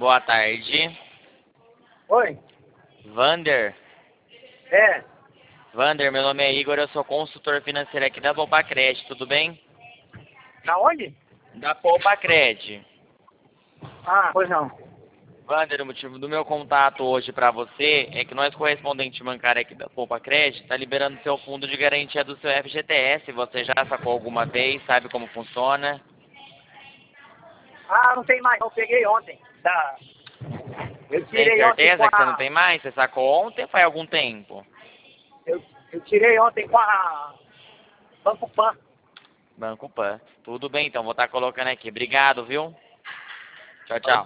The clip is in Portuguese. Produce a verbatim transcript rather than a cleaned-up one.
Boa tarde. Oi? Vander. É. Vander, meu nome é Igor, eu sou consultor financeiro aqui da Poupacred, tudo bem? Da onde? Da Poupacred. Ah, pois não. Vander, o motivo do meu contato hoje para você é que nós, correspondente bancário aqui da Poupacred, está liberando seu fundo de garantia do seu F G T S. Você já sacou alguma vez? Sabe como funciona? Ah, não tem mais. Eu peguei ontem. Da... Eu Tem tirei ontem com certeza que você não a... tem mais? Você sacou ontem ou faz algum tempo? Eu, eu tirei ontem com a... Banco Pan. Banco Pan. Tudo bem, então vou estar colocando aqui. Obrigado, viu? Tchau, tchau.